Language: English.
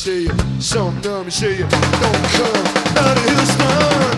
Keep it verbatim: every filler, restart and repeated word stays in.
say you, some numb say you don't come out of Houston.